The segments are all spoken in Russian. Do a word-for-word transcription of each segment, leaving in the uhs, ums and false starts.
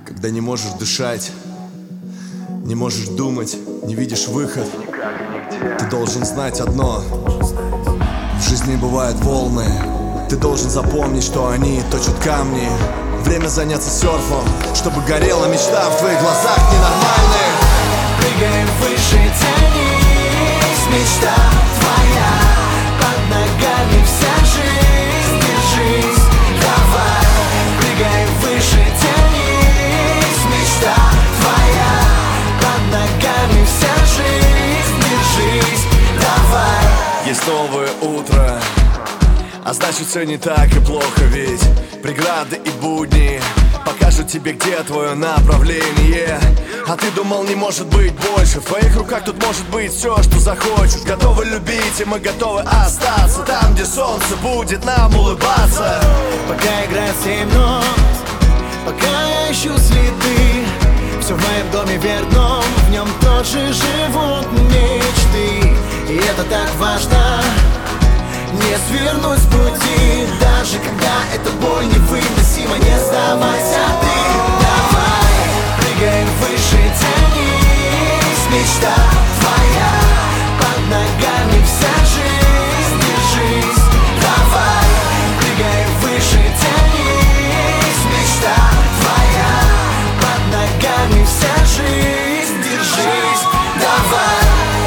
Когда не можешь дышать, не можешь думать, не видишь выход, ты должен знать одно: в жизни бывают волны. Ты должен запомнить, что они точат камни. Время заняться серфом, чтобы горела мечта в твоих глазах ненормальных. Прыгаем выше, тянись, мечта твоя. Под ногами вся жизнь, держись, давай. Прыгаем выше, тянись, мечта твоя. Под ногами вся жизнь, держись, давай. Есть новое утро, а значит все не так и плохо, ведь преграды и будни покажут тебе, где твое направление. А ты думал, не может быть больше. В твоих руках тут может быть все, что захочешь. Готовы любить, и мы готовы остаться там, где солнце будет нам улыбаться. Пока играет семь нот, пока я ищу следы, все в моем доме верном, в нем тоже живут мечты. И это так важно, не свернуть с пути. Даже когда эта боль невыносима, не сдавайся ты, давай. Прыгаем выше, тянись, мечта твоя. Под ногами вся жизнь, держись, давай. Прыгаем выше, тянись, мечта твоя. Под ногами вся жизнь, держись, давай.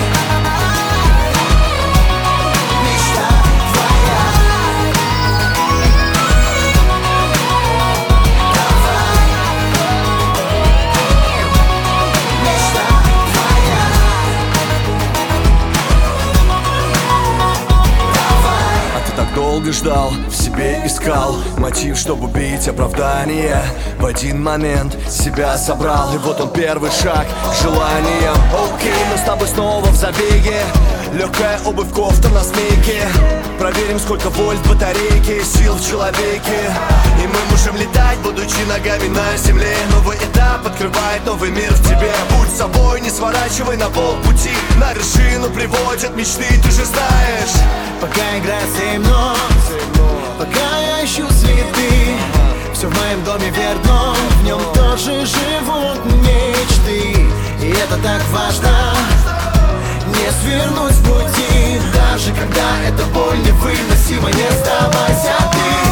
Долго ждал, в себе искал мотив, чтобы убить оправдание. В один момент себя собрал, и вот он первый шаг к желаниям. Окей, мы с тобой снова в забеге. Легкая обувь, кофта на смейке. Проверим, сколько вольт в батарейке, сил в человеке. И мы можем летать, будучи ногами на земле. Новый этап открывает новый мир в тебе. Будь собой, не сворачивай на полпути. На вершину приводят мечты, ты же знаешь. Пока играет семь нот, пока я ищу следы, все в моем доме верном, в нем тоже живут мечты. И это так важно, не свернуть с пути. Даже когда эта боль невыносима, не сдавайся ты.